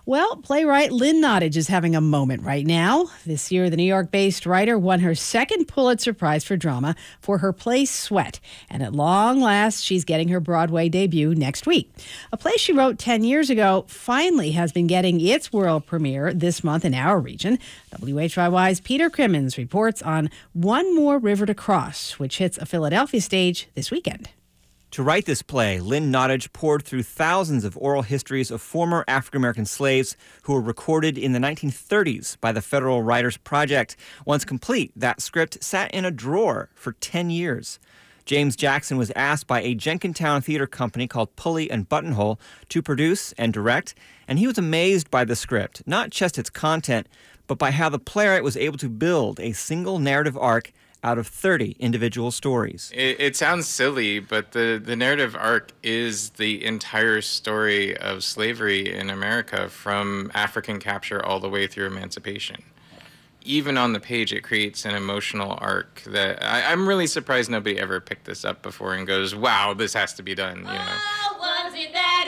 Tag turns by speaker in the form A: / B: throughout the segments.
A: Well, playwright Lynn Nottage is having a moment right now. This year, the New York-based writer won her second Pulitzer Prize for drama for her play Sweat. And at long last, she's getting her Broadway debut next week. A play she wrote 10 years ago finally has been getting its world premiere this month in our region. WHYY's Peter Crimmins reports on One More River to Cross, which hits a Philadelphia stage this weekend.
B: To write this play, Lynn Nottage poured through thousands of oral histories of former African-American slaves who were recorded in the 1930s by the Federal Writers Project. Once complete, that script sat in a drawer for 10 years. James Jackson was asked by a Jenkintown theater company called Pulley and Buttonhole to produce and direct, and he was amazed by the script, not just its content, but by how the playwright was able to build a single narrative arc out of 30 individual stories.
C: It sounds silly, but the narrative arc is the entire story of slavery in America from African capture all the way through emancipation. Even on the page, it creates an emotional arc that I'm really surprised nobody ever picked this up before and goes, wow, this has to be done, you know.
D: Oh, was it that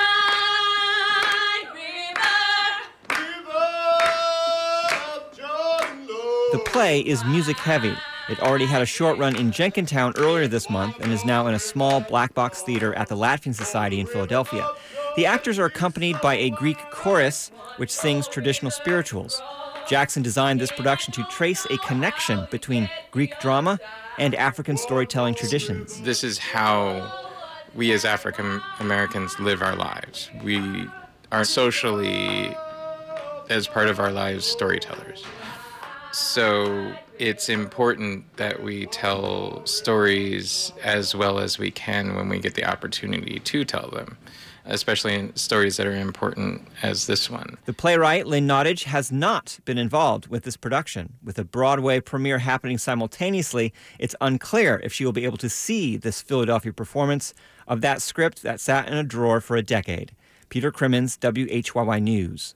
B: The play is music-heavy. It already had a short run in Jenkintown earlier this month and is now in a small black box theater at the Latvian Society in Philadelphia. The actors are accompanied by a Greek chorus, which sings traditional spirituals. Jackson designed this production to trace a connection between Greek drama and African storytelling traditions.
C: This is how we as African Americans live our lives. We are socially, as part of our lives, storytellers. So it's important that we tell stories as well as we can when we get the opportunity to tell them, especially in stories that are important as this one.
B: The playwright, Lynn Nottage, has not been involved with this production. With a Broadway premiere happening simultaneously, it's unclear if she will be able to see this Philadelphia performance of that script that sat in a drawer for a decade. Peter Crimmins, WHYY News.